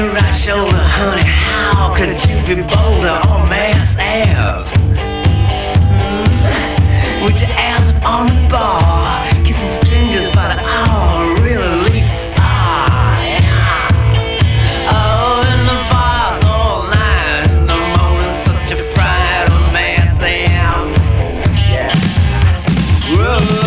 right shoulder, honey, how could you be bolder on Mass Ave? With your ass on the bar, kissing strangers by the hour, really late star, yeah. Oh, in the bars all night, in the morning, such a fright on Mass Ave, yeah. Whoa.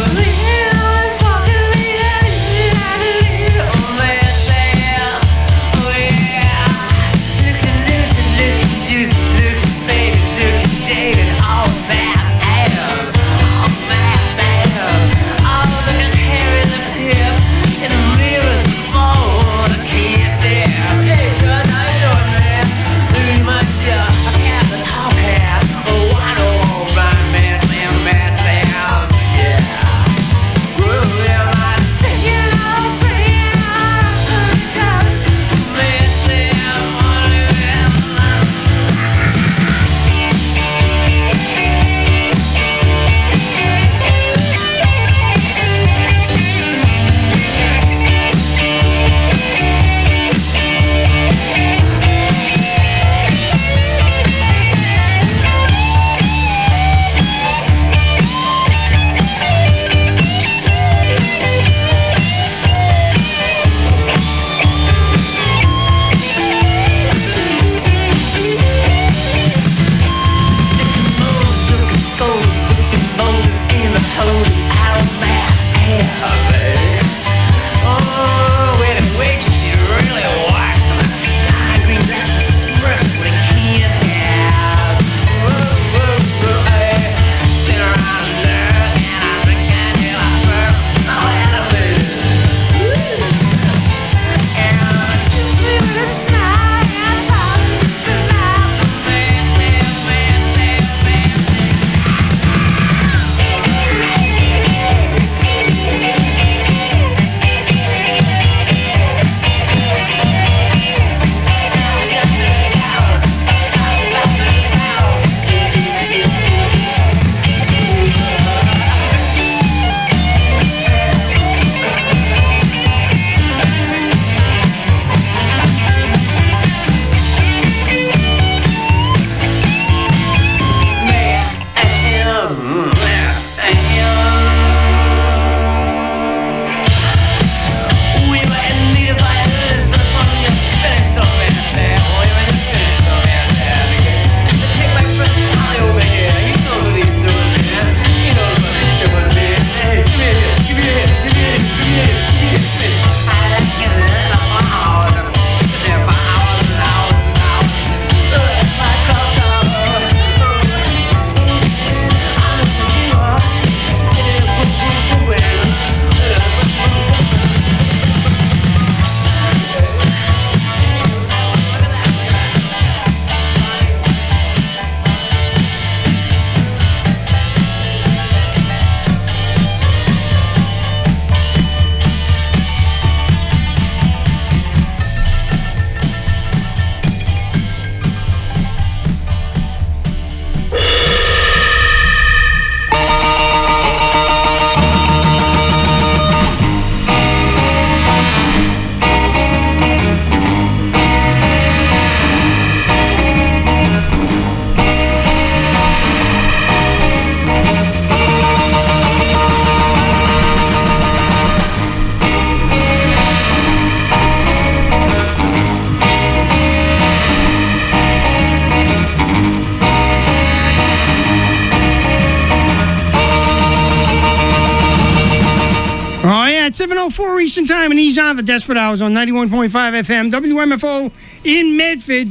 At 7:04 Eastern Time, and he's on the Desperate Hours on 91.5 FM, WMFO in Medford.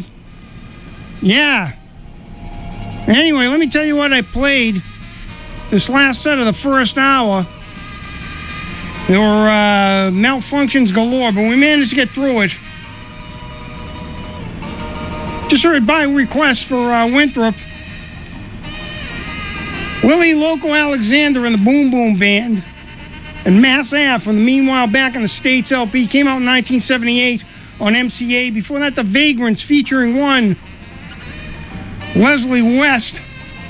Yeah. Anyway, let me tell you what I played this last set of the first hour. There were malfunctions galore, but we managed to get through it. Just heard by request for Winthrop. Willie Loco Alexander and the Boom Boom Band. And Mass Ave from the Meanwhile Back in the States LP came out in 1978 on MCA. Before that, The Vagrants featuring one Leslie West,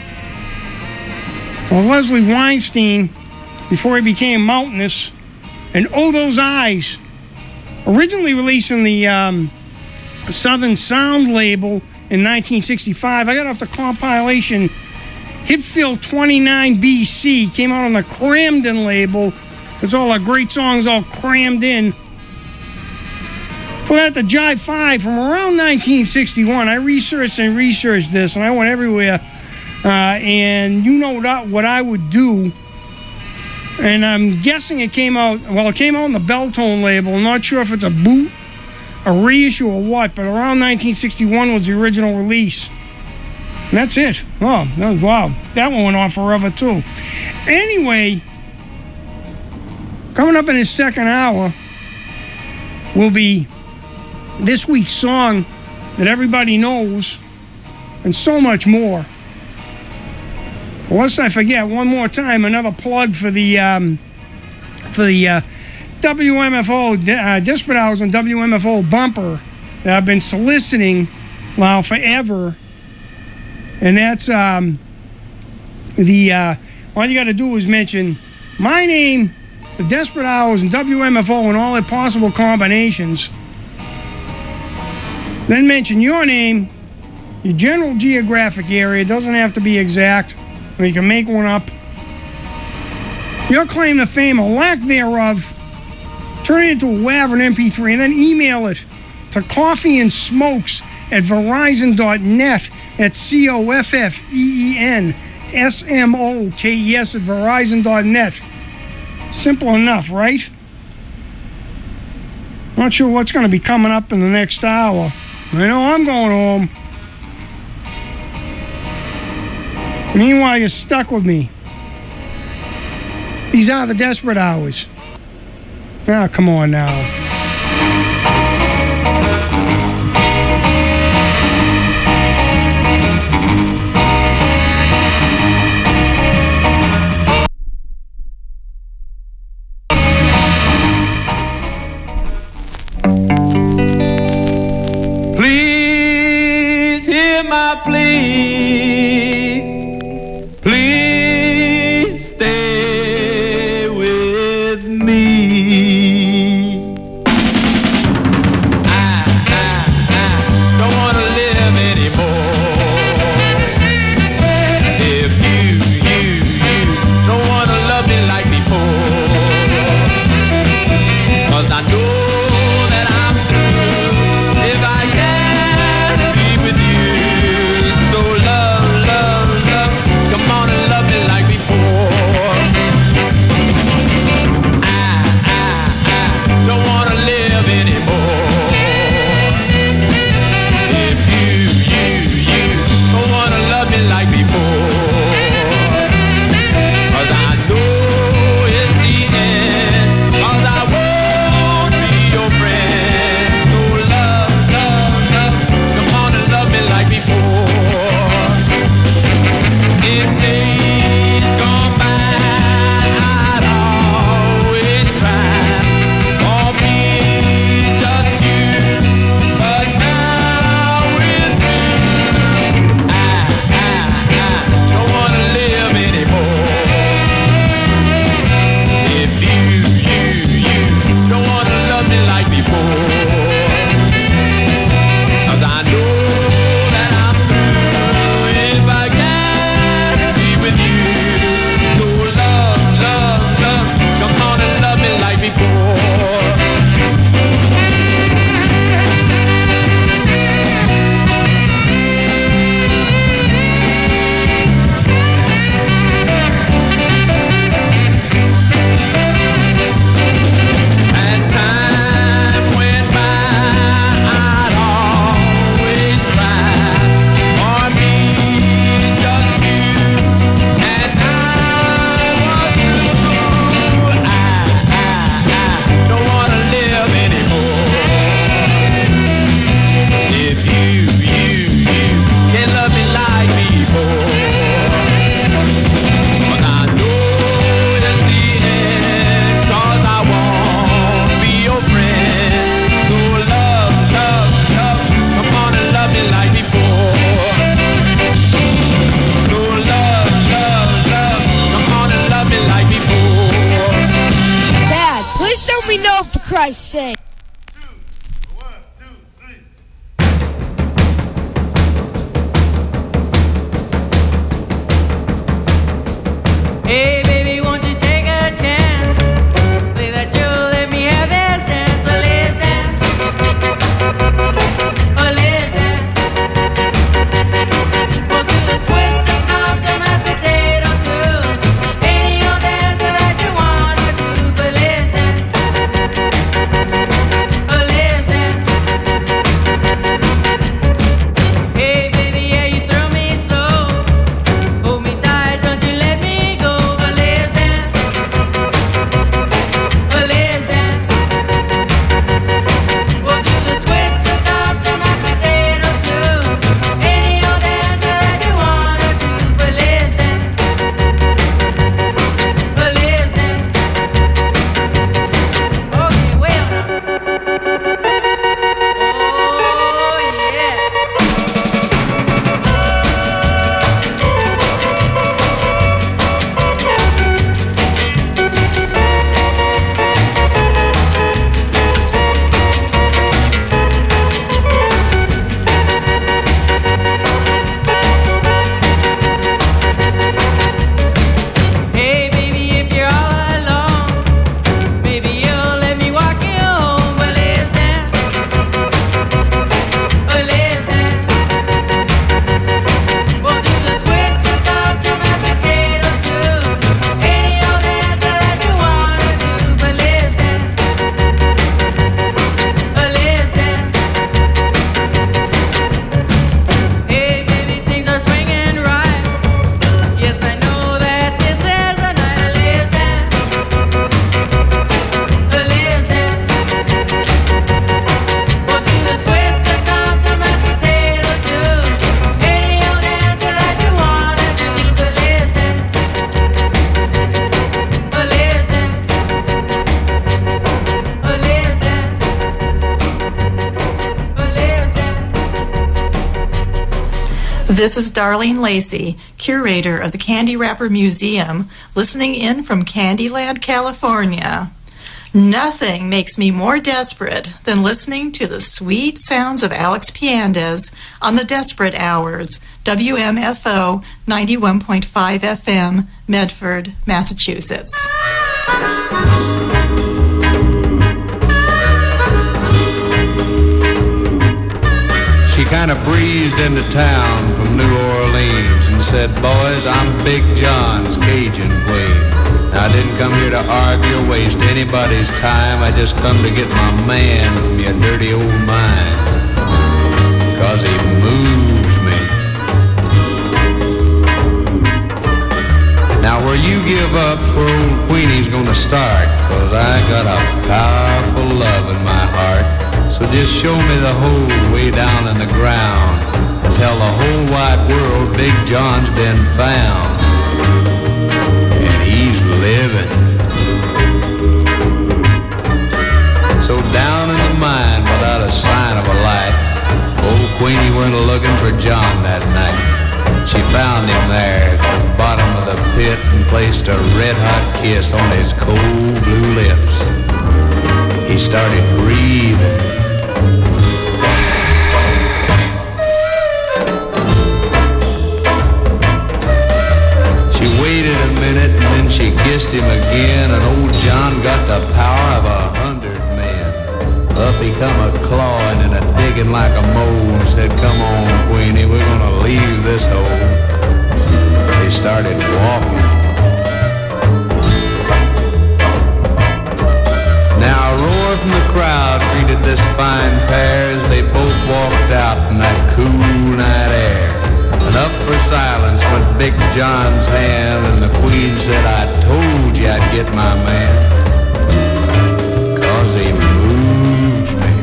or Leslie Weinstein, before he became Mountainous. And Oh Those Eyes, originally released in the Southern Sound label in 1965. I got off the compilation Hipfield 29 BC. Came out on the Cramden label. It's all our great songs all crammed in. For that, the Jive 5 from around 1961. I researched this, and I went everywhere. And you know what I would do. And I'm guessing it came out on the Beltone label. I'm not sure if it's a boot, a reissue, or what, but around 1961 was the original release. And that's it. Oh, wow. That one went on forever, too. Anyway, coming up in his second hour will be this week's song that everybody knows and so much more. Well, lest I forget, one more time, another plug for the WMFO Desperate Hours on WMFO bumper that I've been soliciting now forever, and that's all you got to do is mention my name, the Desperate Hours, and WMFO and all their possible combinations. Then mention your name, your general geographic area. It doesn't have to be exact. Or you can make one up. Your claim to fame or lack thereof, turn it into a WAV or an MP3, and then email it to coffeeandsmokes@verizon.net. That's COFFEENSMOKES at verizon.net. Simple enough, right? Not sure what's going to be coming up in the next hour. I know I'm going home. Meanwhile, you're stuck with me. These are the Desperate Hours. Ah, come on now. Please hear my plea. Please stay with me. I don't want to live anymore. If you don't want to love me like before, 'cause I know that I'm through if I can't be with you. So love, come on and love me like before. I don't want to live anymore. If you don't want to love me like before, 'cause I know it's the end, 'cause I won't be your friend. So love, come on and love me like before. If days gone by, I'd always try for me just you, but now with you, I don't want to live anymore. If you don't want to love me like before, 'cause I know that I'm through if I can't be with you. So love, come on and love me like before. As time went by, I'd always try for me just you, and I was through. I don't want to live anymore. If you can't love me like before, 'cause I know it's the end, 'cause I won't be your friend. So love, come on and love me like before. So love, come on and love me like before. Dad, please let me know for Christ's sake. This is Darlene Lacey, curator of the Candy Wrapper Museum, listening in from Candyland, California. Nothing makes me more desperate than listening to the sweet sounds of Alex Piandez on the Desperate Hours, WMFO 91.5 FM, Medford, Massachusetts. She kind of breezed into town from New Orleans and said, "Boys, I'm Big John's Cajun Queen. I didn't come here to argue or waste anybody's time. I just come to get my man from your dirty old mind, 'cause he moves me." Now where you give up for old Queenie's gonna start, 'cause I got a powerful love in my heart. So just show me the hole way down in the ground and tell the whole wide world Big John's been found. And he's living. So down in the mine without a sign of a light, old Queenie went looking for John that night. She found him there at the bottom of the pit and placed a red-hot kiss on his cold blue lips. He started breathing. She waited a minute and then she kissed him again, and old John got the power of 100 men. Up he come a-clawing and a-digging like a mole and said, "Come on, Queenie, we're gonna leave this hole." They started walking. Now a roar from the crowd greeted this fine pair as they both walked out in that cool night air. And up for silence went Big John's hand, and the Queen said, "I told you I'd get my man, 'cause he moves me."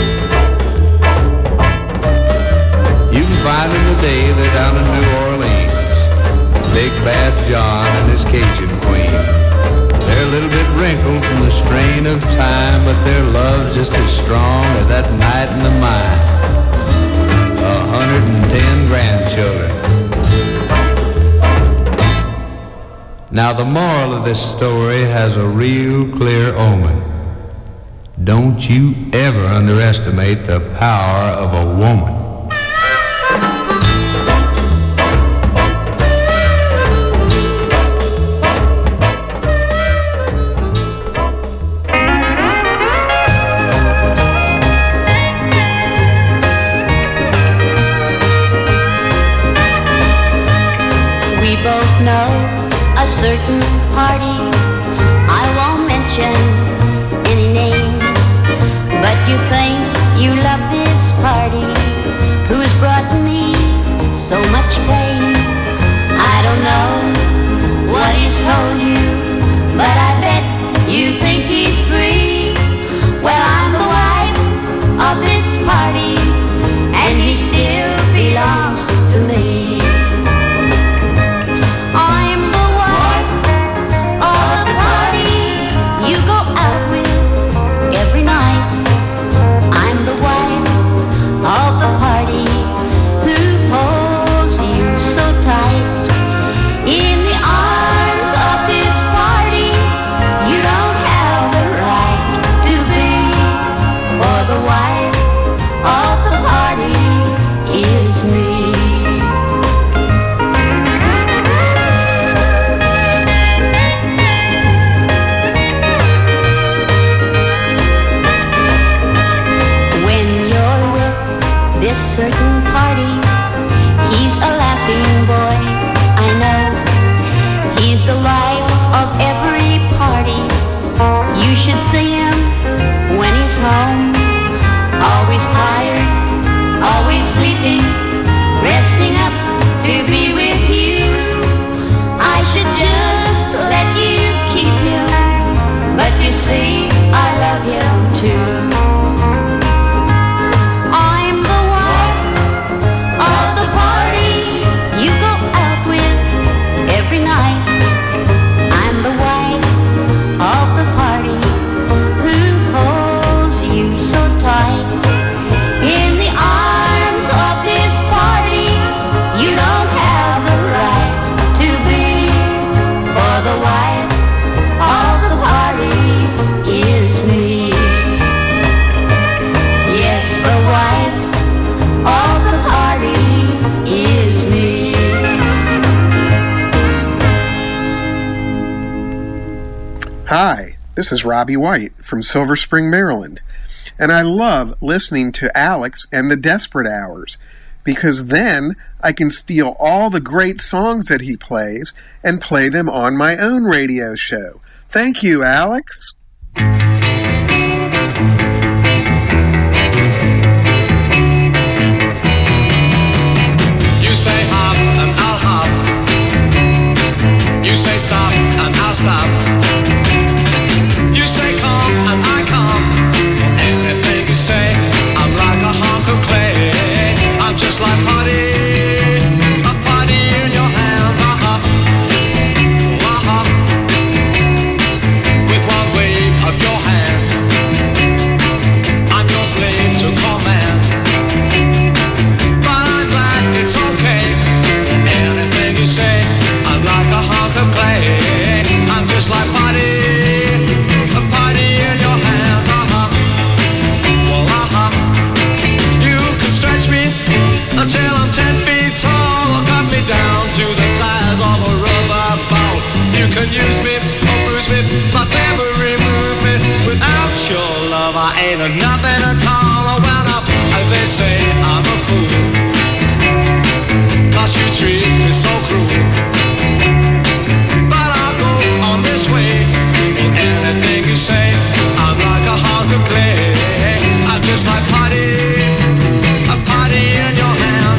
You can find them today, they're down in New Orleans. Big Bad John and his Cajun Queen. They're a little bit wrinkled from the strain of time, but their love's just as strong as that night in the mine. 110 grandchildren. Now the moral of this story has a real clear omen. Don't you ever underestimate the power of a woman. A certain party, I won't mention any names, but you think you love this party This is Robbie White from Silver Spring, Maryland. And I love listening to Alex and the Desperate Hours, because then I can steal all the great songs that he plays and play them on my own radio show. Thank you, Alex. You say hop and I'll hop. You say stop and I'll stop. You say come and I come. Anything you say, I'm like a hunk of clay. I'm just like putty, a putty in your hands. With one wave of your hand, I'm your slave to command. But I'm glad it's okay. Anything you say, I'm like a hunk of clay. I'm just like putty, a putty in your hands. Well, you can stretch me until I'm 10 feet tall, or cut me down to the size of a rubber ball. You can use me or bruise me, but never remove me. Without your love, I ain't a nothing at all. Well, now, as they say, I'm a fool, 'cause you treat me so cruel. But I'll go on this way. Well, anything you say, I'm like a hunk of clay. I'm just like putty, a putty in your hands.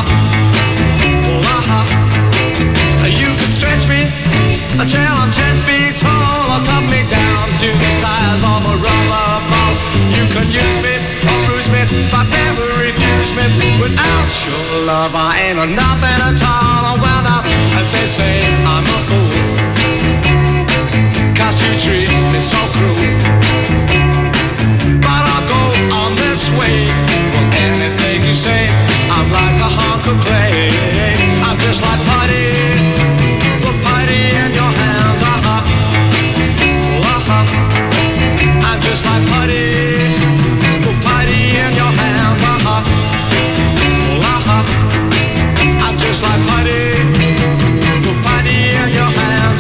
You can stretch me until I'm 10 feet tall, or cut me down to the size of a rubber ball. You can use me or bruise me, but never refuse me. Without your love, I ain't a nothing at all. Well, now, as they say, I'm a fool, 'cause you treat me so cruel. But I'll go on this way. Well, anything you say, I'm like a hunk of clay. I'm just like putty, well, putty in your hands. I'm just like putty, well, putty in your hands. I'm just like putty, well, putty in your hands.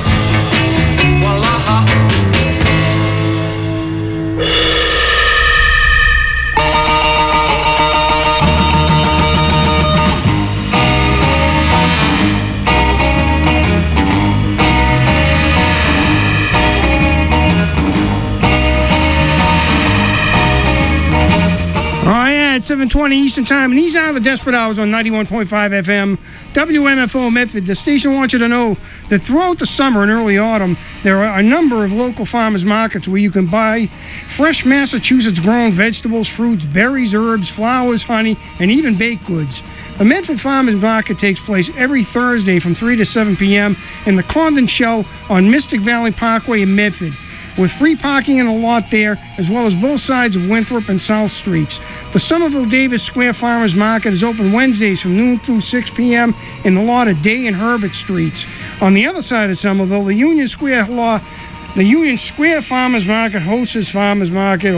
At 7:20 Eastern Time, and these are the Desperate Hours on 91.5 FM, WMFO Medford. The station wants you to know that throughout the summer and early autumn, there are a number of local farmers markets where you can buy fresh Massachusetts-grown vegetables, fruits, berries, herbs, flowers, honey, and even baked goods. The Medford Farmers Market takes place every Thursday from 3 to 7 p.m. in the Condon Shell on Mystic Valley Parkway in Medford, with free parking in the lot there, as well as both sides of Winthrop and South Streets. The Somerville Davis Square Farmers Market is open Wednesdays from noon through 6 p.m. in the lot of Day and Herbert Streets. On the other side of Somerville, the Union Square Farmers Market hosts its Farmers Market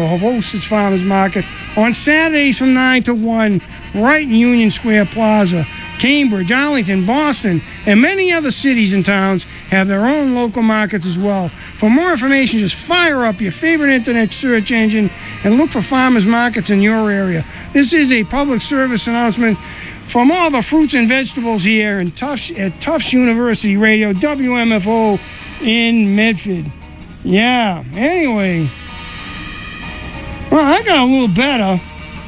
on Saturdays from 9 to 1, right in Union Square Plaza. Cambridge, Arlington, Boston, and many other cities and towns have their own local markets as well. For more information, just fire up your favorite internet search engine and look for farmers markets in your area. This is a public service announcement from all the fruits and vegetables here at Tufts University Radio, WMFO in Medford. Yeah, anyway. Well, I got a little better.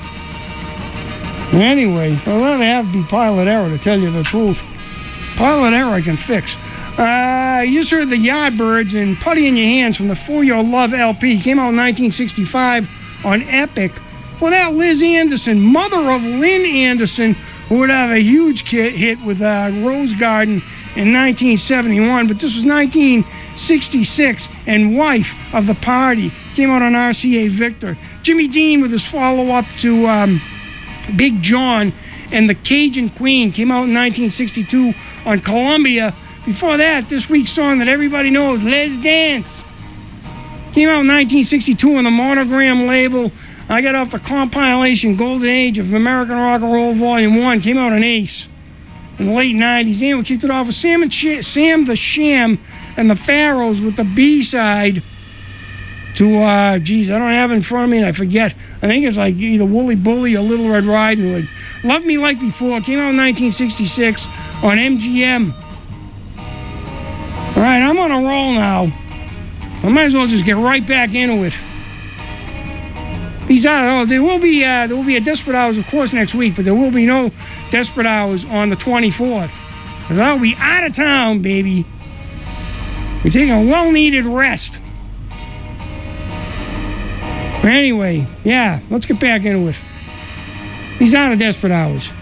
Anyway, I'd rather have it be pilot error, to tell you the truth. Pilot error I can fix. You just heard the Yardbirds and Putty in Your Hands from the For Your Love LP. Came out in 1965 on Epic. For that, Liz Anderson, mother of Lynn Anderson, who would have a huge hit with Rose Garden in 1971. But this was 1966, and Wife of the Party came out on RCA Victor. Jimmy Dean with his follow-up to Big John and the Cajun Queen came out in 1962 on Columbia. Before that, this week's song that everybody knows, Let's Dance, came out in 1962 on the Monogram label. I got off the compilation Golden Age of American Rock and Roll Volume 1, came out on Ace in the late 90s. And we kicked it off with Sam the Sham and the Pharaohs with the B-side, geez, I don't have it in front of me and I forget. I think it's like either Wooly Bully or Little Red Riding Hood. Love Me Like Before. It came out in 1966 on MGM. All right, I'm on a roll now. I might as well just get right back into it. There will be a Desperate Hours, of course, next week, but there will be no Desperate Hours on the 24th. Because I'll be out of town, baby. We're taking a well-needed rest. But anyway, yeah, let's get back into it. These are the Desperate Hours.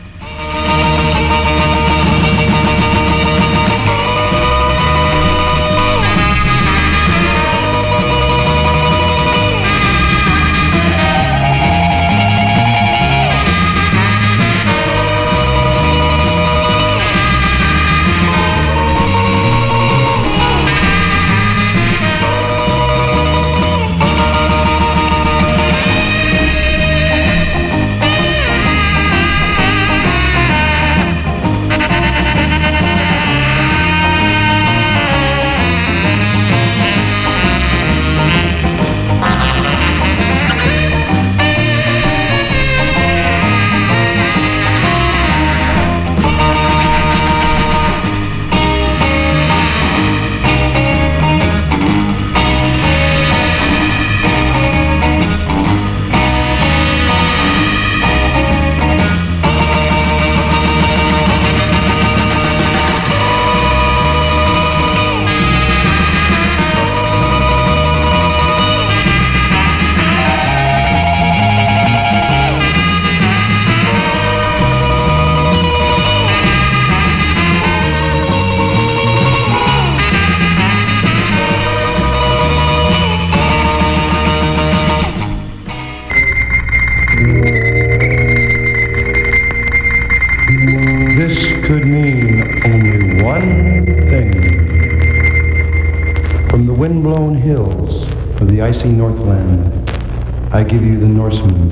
Icy Northland, I give you the Norseman.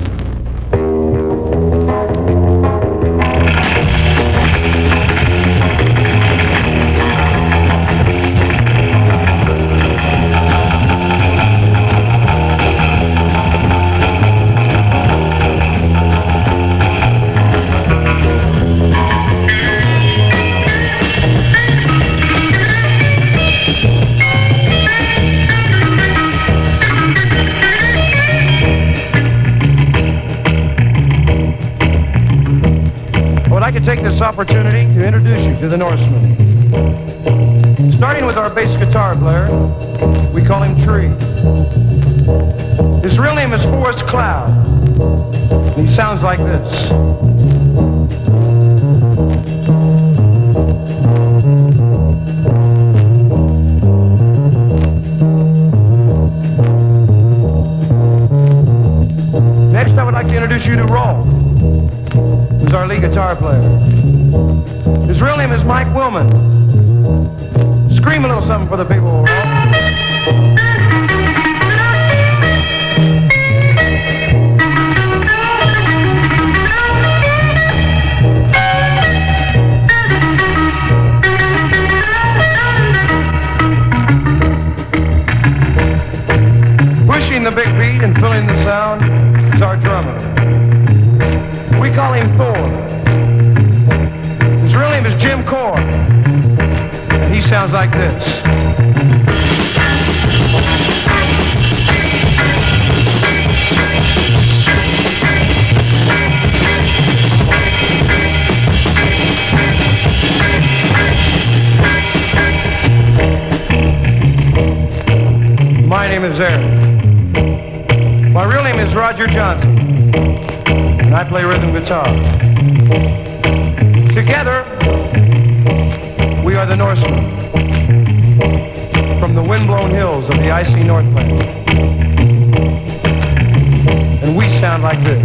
Take this opportunity to introduce you to the Norseman. Starting with our bass guitar player, we call him Tree. His real name is Forrest Cloud, and he sounds like this. Next, I would like to introduce you to Rolf, who's our lead guitar player. His real name is Mike Willman. Scream a little something for the people, Rolf. Pushing the big beat and filling the sound is our drummer. We call him Thor. His real name is Jim Core, and he sounds like this. My name is Eric. My real name is Roger Johnson, and I play rhythm guitar. Together, we are the Norsemen, from the wind-blown hills of the icy Northland. And we sound like this.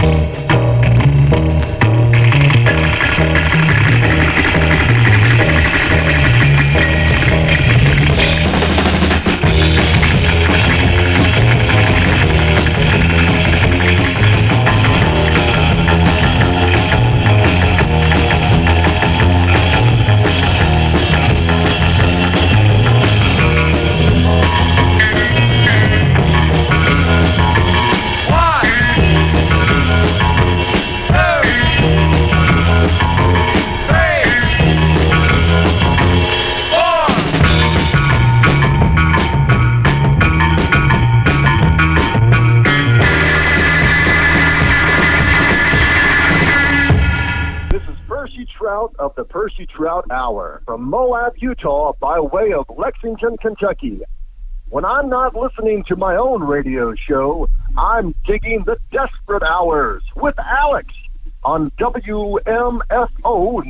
out of the Percy Trout Hour from Moab, Utah, by way of Lexington, Kentucky. When I'm not listening to my own radio show, I'm digging the Desperate Hours with Alex on WMFO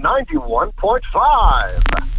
91.5.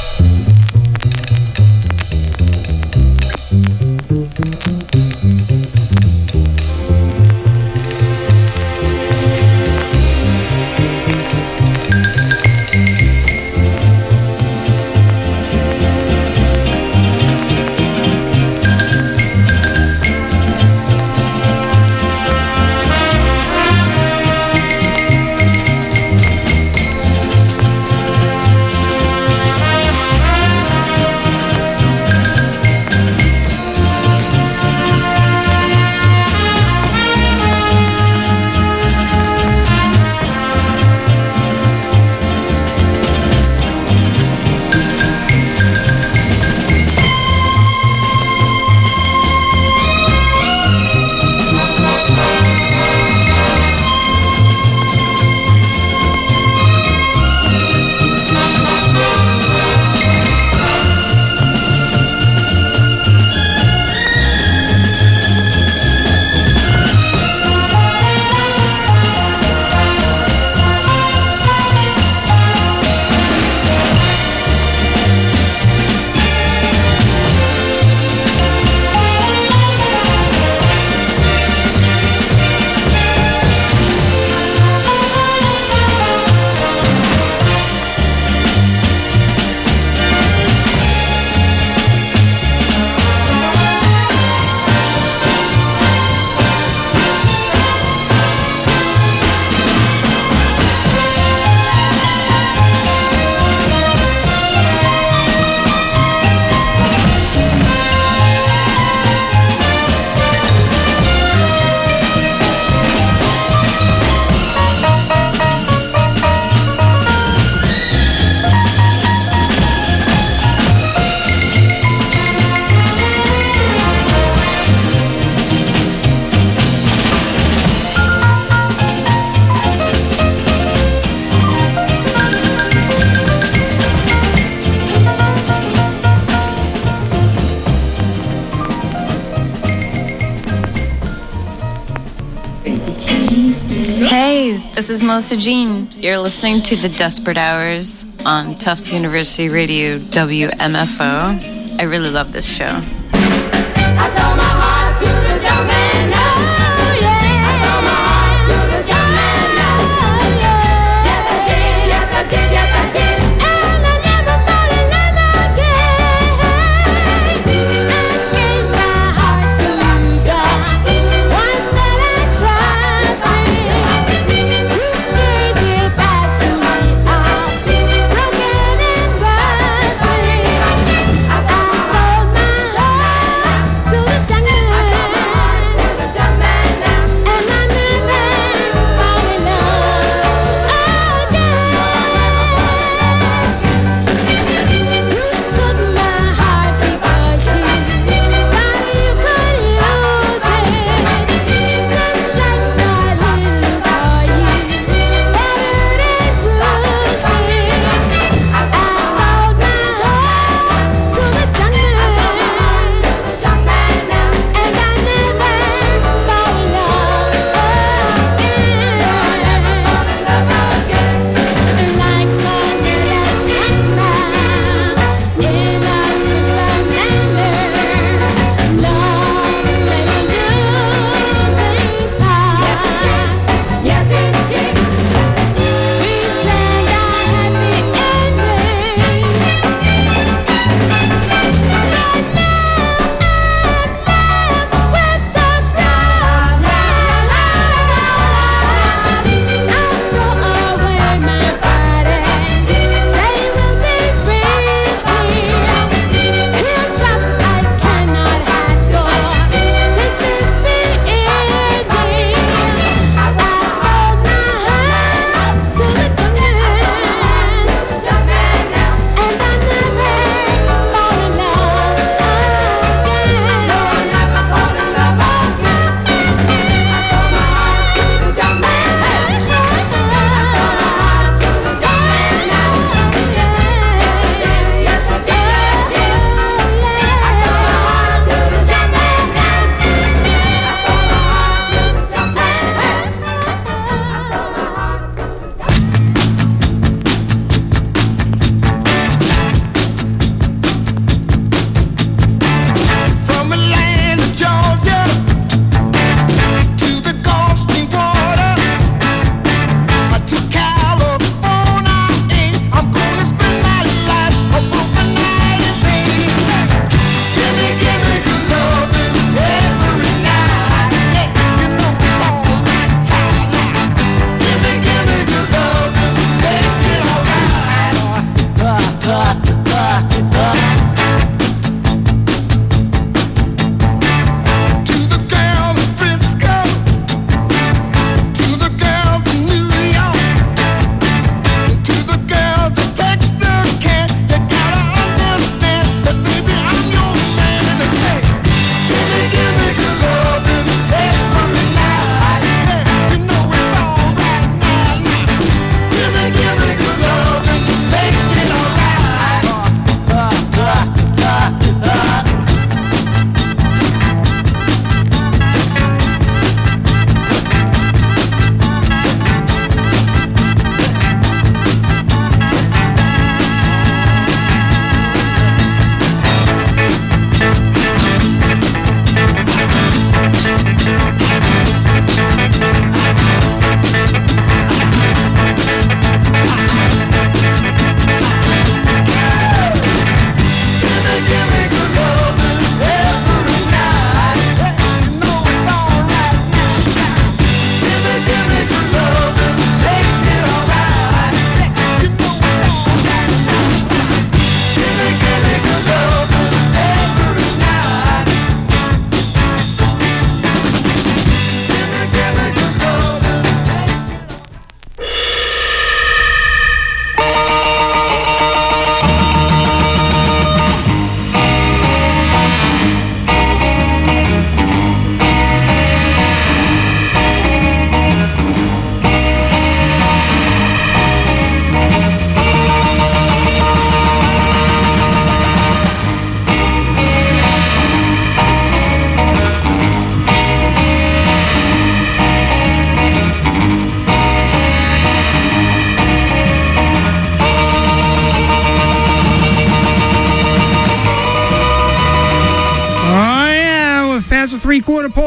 Hey, this is Melissa Jean. You're listening to The Desperate Hours on Tufts University Radio WMFO. I really love this show. I sold my heart to the dumb man now. I sold my heart to the dumb man now. Yes, I did, yes, I did, yes, I did. And I never fall in love again. I gave my heart to the one that I trusted. You gave it back to me all broken and rusty. I sold my heart.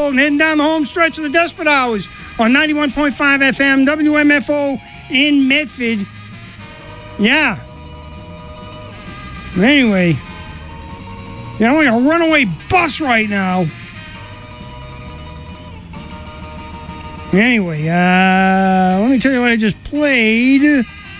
Gold, and heading down the home stretch of the Desperate Hours on 91.5 FM, WMFO in Medford. Yeah. Anyway, I'm like a runaway bus right now. Anyway, let me tell you what I just played.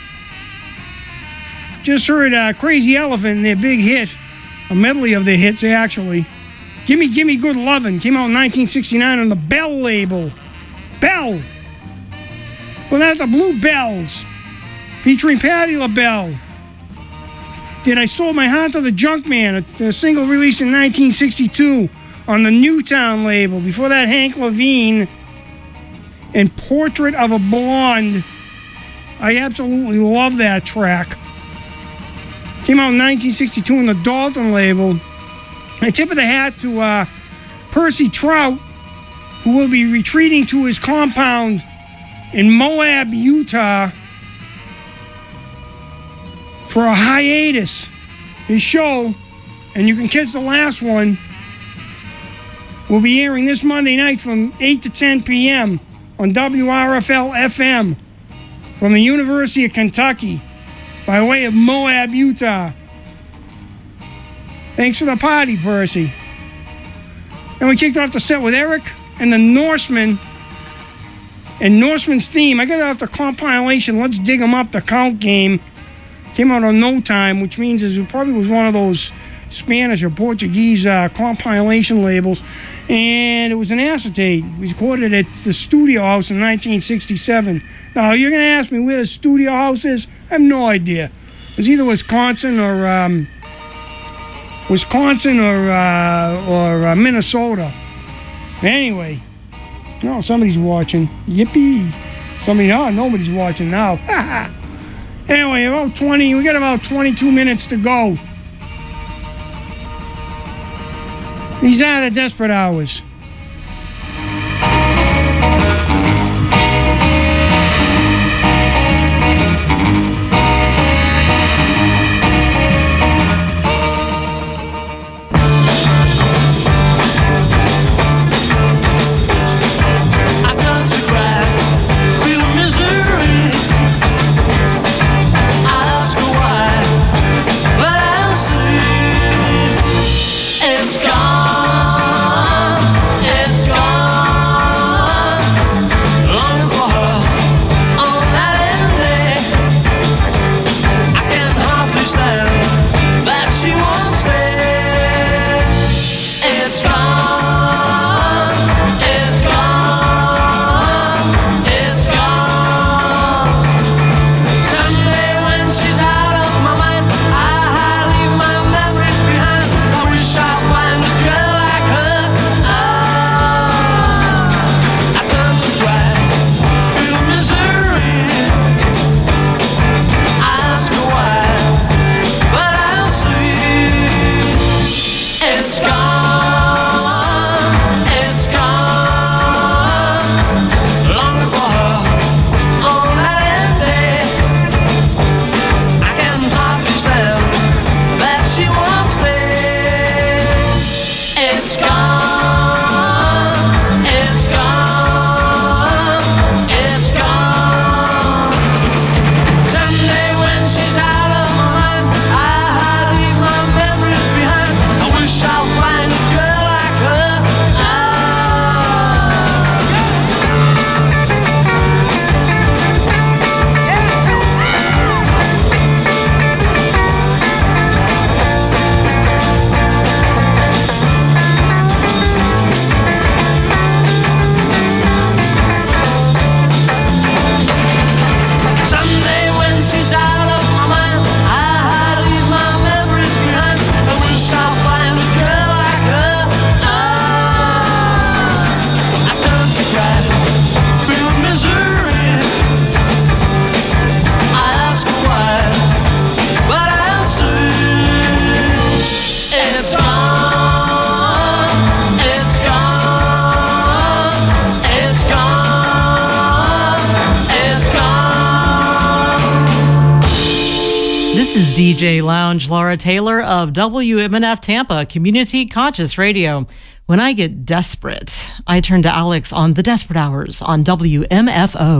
Just heard Crazy Elephant and their big hit. A medley of their hits, actually. Gimme Gimme Good Lovin' came out in 1969 on the Bell label. Bell! Well, that's the Blue Bells, featuring Patti LaBelle. Did I Sold My Heart to the Junkman, a single released in 1962 on the Newtown label. Before that, Hank Levine and Portrait of a Blonde. I absolutely love that track. Came out in 1962 on the Dalton label. I tip of the hat to Percy Trout, who will be retreating to his compound in Moab, Utah, for a hiatus. His show, and you can catch the last one, will be airing this Monday night from 8 to 10 p.m. on WRFL-FM from the University of Kentucky by way of Moab, Utah. Thanks for the party, Percy. And we kicked off the set with Eric and the Norsemen. And Norseman's theme, I got it off the compilation, Let's Dig 'Em Up, the Count game. Came out on No Time, which means it probably was one of those Spanish or Portuguese compilation labels. And it was an acetate. It was recorded at the Studio House in 1967. Now, you're going to ask me where the Studio House is? I have no idea. It was either Wisconsin or Minnesota. Anyway, oh, somebody's watching. Yippee! Nobody's watching now. Anyway, we got about 22 minutes to go. These are the Desperate Hours. It's gone. This is DJ Lounge Laura Taylor of WMNF Tampa Community Conscious Radio. When I get desperate, I turn to Alex on The Desperate Hours on WMFO.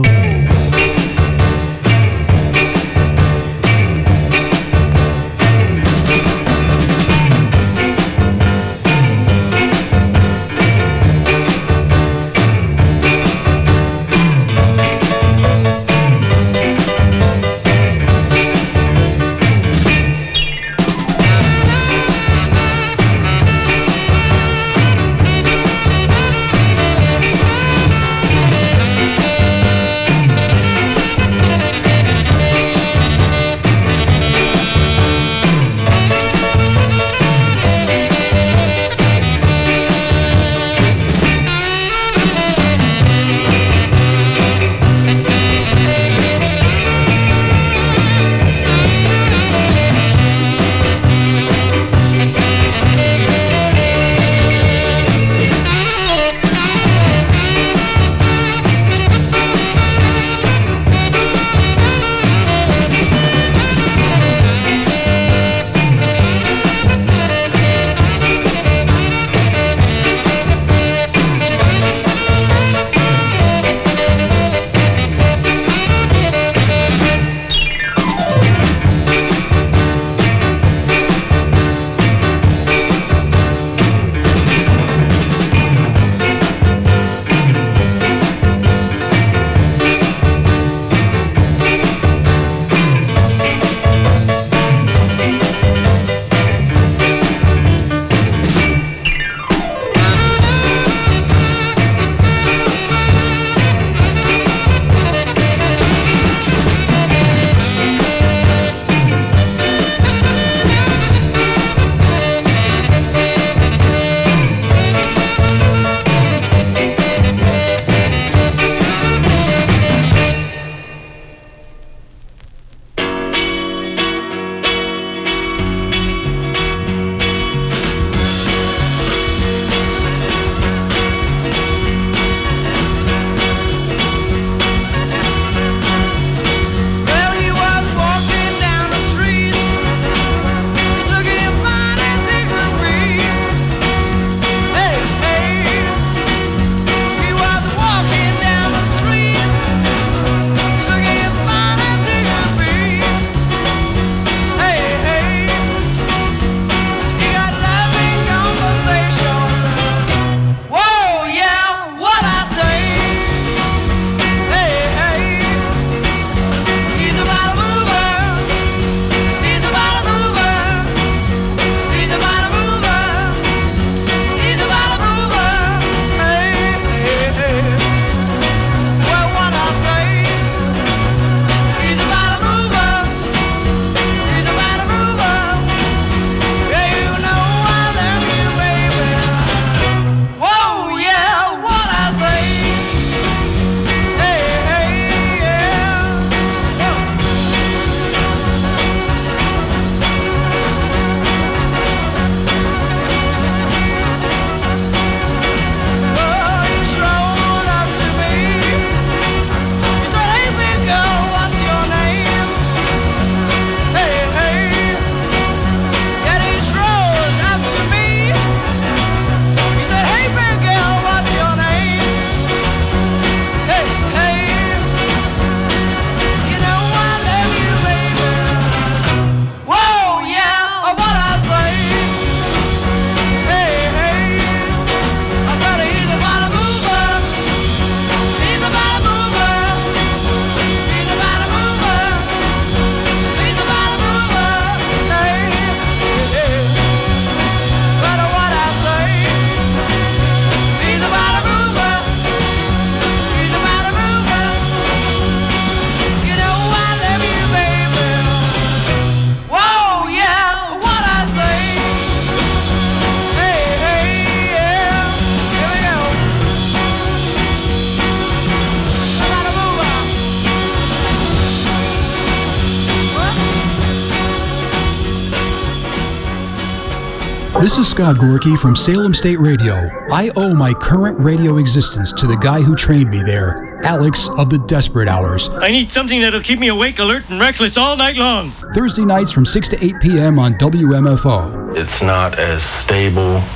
This is Scott Gorky from Salem State Radio. I owe my current radio existence to the guy who trained me there, Alex of the Desperate Hours. I need something that'll keep me awake, alert, and restless all night long. Thursday nights from 6 to 8 p.m. on WMFO. It's not as stable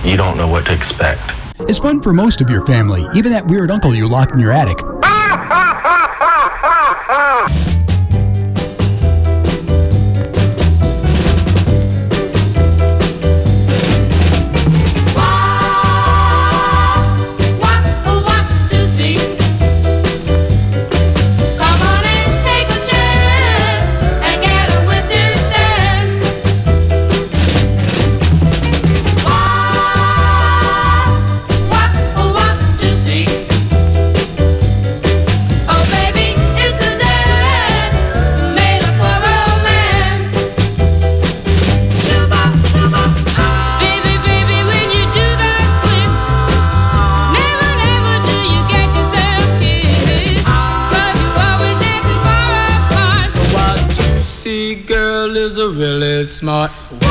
you don't know what to expect. It's fun for most of your family, even that weird uncle you lock in your attic. Really smart.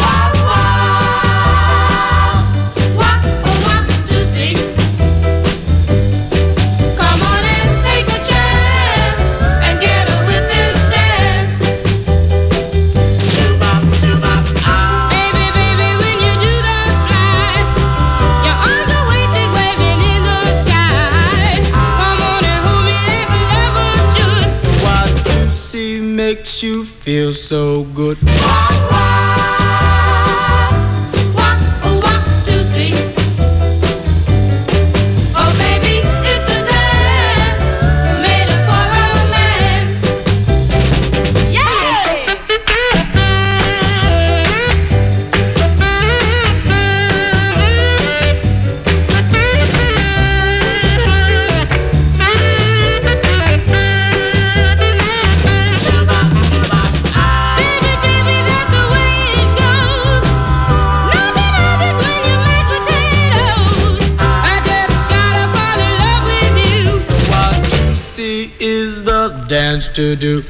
Makes you feel so good. Dance to do.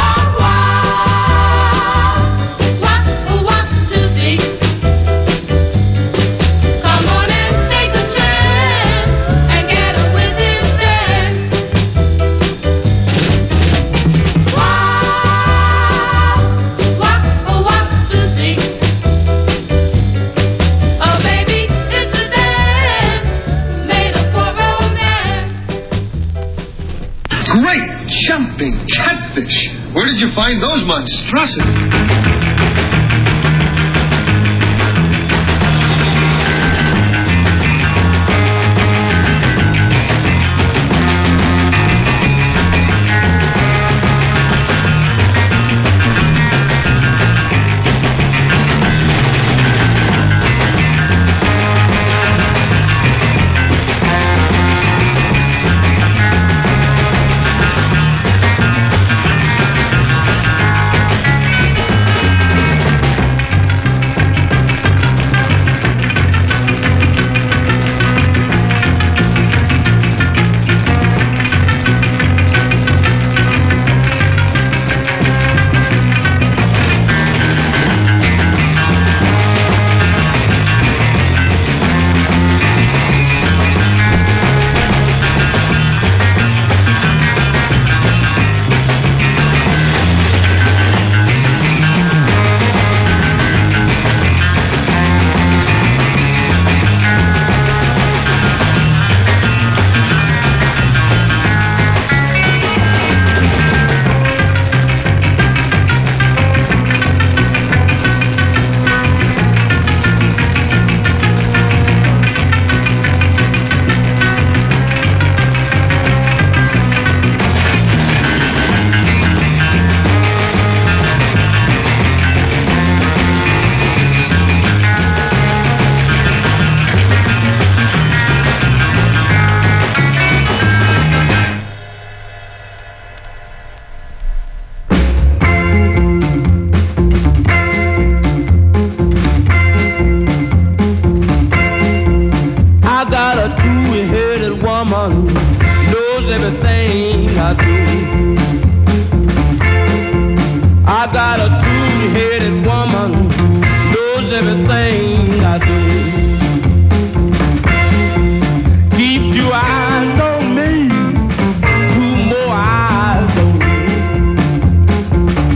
Jumping catfish. Where did you find those monstrosities?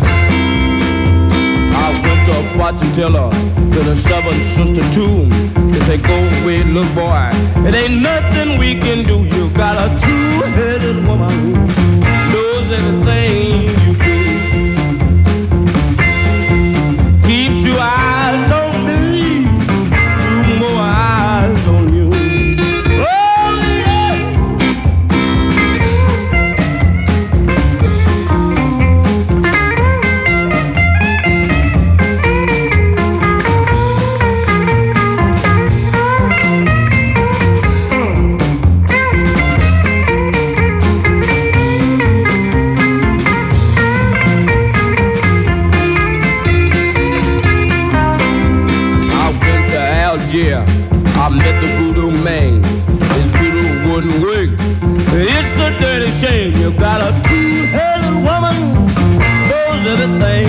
Watch until the seventh sister too. They say, go away, little boy. It ain't nothing we can do. You got a two-headed woman who knows everything you do. Keep your eyes on me, two more eyes on you. Oh, yeah. I met the voodoo man. His voodoo wouldn't work. It's a dirty shame. You got a two-headed woman, knows everything.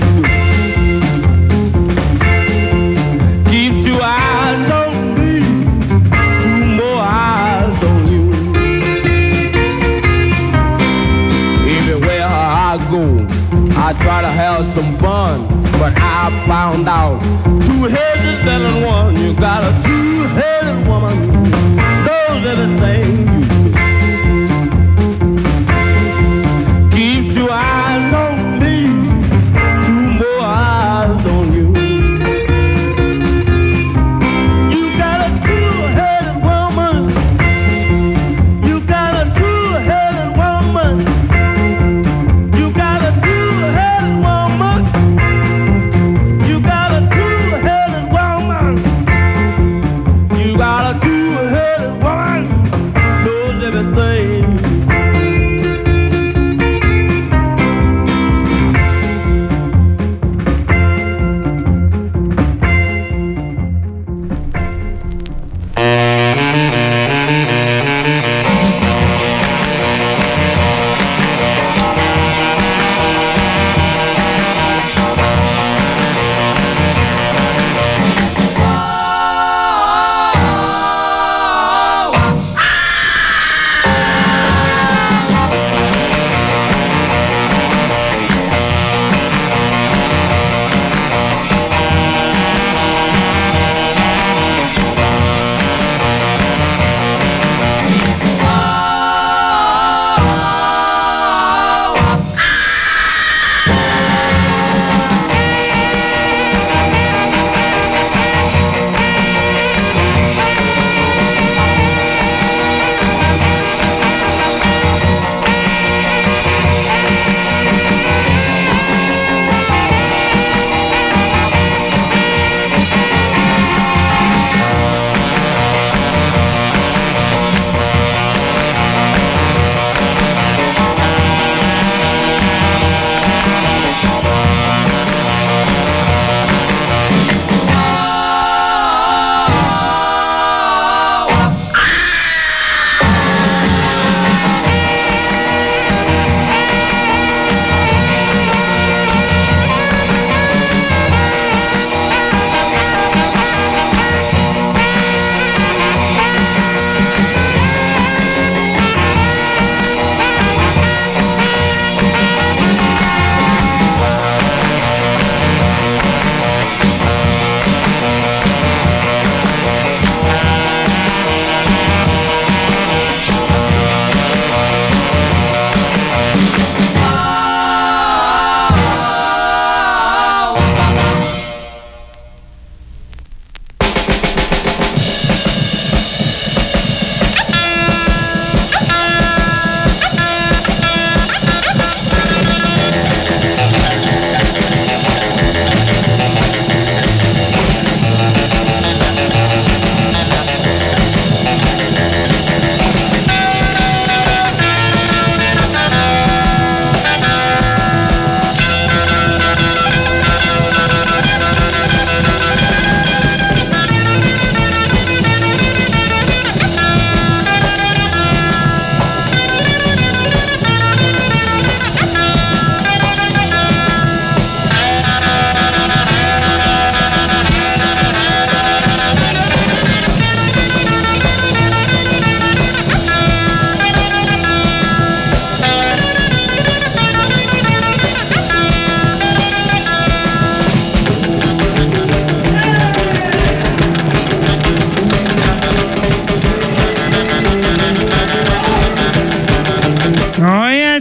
Keep two eyes on me, two more eyes on you. Everywhere I go, I try to have some fun, but I found out two heads is better than one. You got a two-headed woman, knows everything you do. Keep two eyes on me, two more eyes on you. You got a two-headed woman. You got a two-headed woman. You got a two-headed woman. You got a two-headed woman. You got a two-headed woman. Knows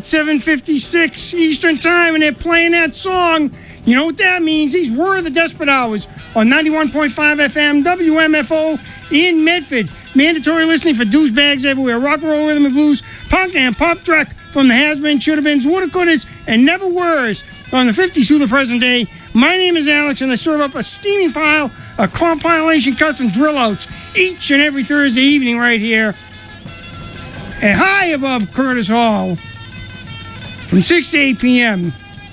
7:56 Eastern Time, and they're playing that song. You know what that means? These were the Desperate Hours on 91.5 FM, WMFO in Medford. Mandatory listening for douchebags everywhere. Rock, roll, rhythm, and blues, punk, and pop track from the has-been, should-have-beens, woulda-couldas, and never-weres on the 50s through the present day. My name is Alex, and I serve up a steaming pile of compilation cuts and drill-outs each and every Thursday evening right here at high above Curtis Hall from 6 to 8 p.m.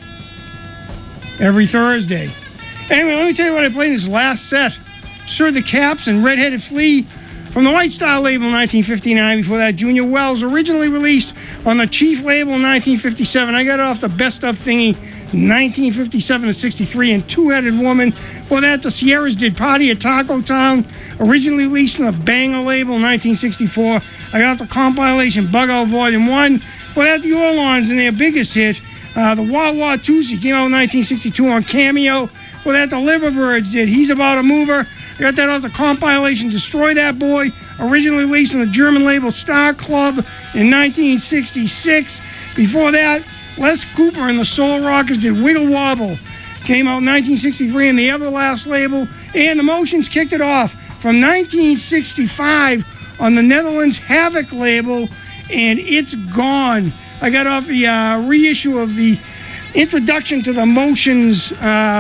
every Thursday. Anyway, let me tell you what I played in this last set. Sir the Caps and Red-Headed Flea from the White Star label in 1959. Before that, Junior Wells, originally released on the Chief label in 1957. I got it off the Best Of thingy, 1957 to 63, and Two-Headed Woman. Before that, the Sierras did Party at Taco Town, originally released on the Banger label in 1964. I got off the compilation Bug Out Volume 1. Before that, the Orlons and their biggest hit, the Wah Wah Tuesday, came out in 1962 on Cameo. Before that, the Liverbirds did He's About a Mover. I got that off the compilation Destroy That Boy, originally released on the German label Star Club in 1966. Before that, Les Cooper and the Soul Rockers did Wiggle Wobble. Came out in 1963 on the Everlast label. And the Motions kicked it off from 1965 on the Netherlands Havoc label. And It's Gone. I got off the reissue of the introduction to the Motions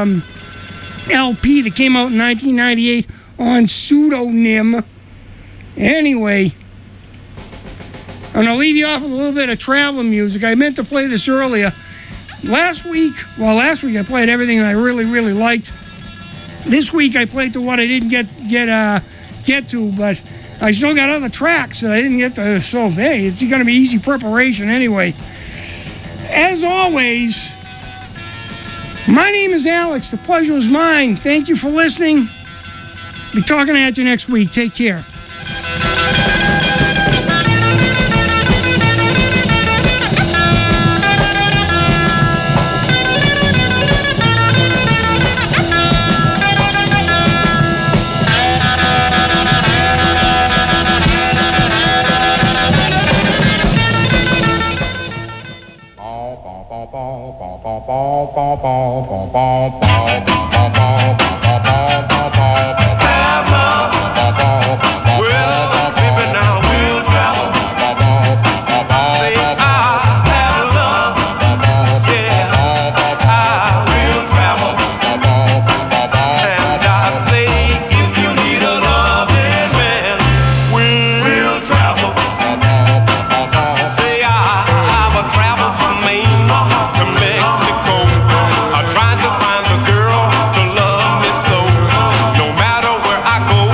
LP that came out in 1998 on Pseudonym. Anyway, I'm going to leave you off with a little bit of traveling music. I meant to play this earlier. Last week I played everything that I really, really liked. This week I played to what I didn't get to, but I still got other tracks that I didn't get to. So, hey, it's going to be easy preparation anyway. As always, my name is Alex. The pleasure is mine. Thank you for listening. Be talking at you next week. Take care.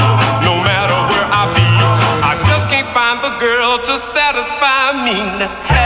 Girl to satisfy me.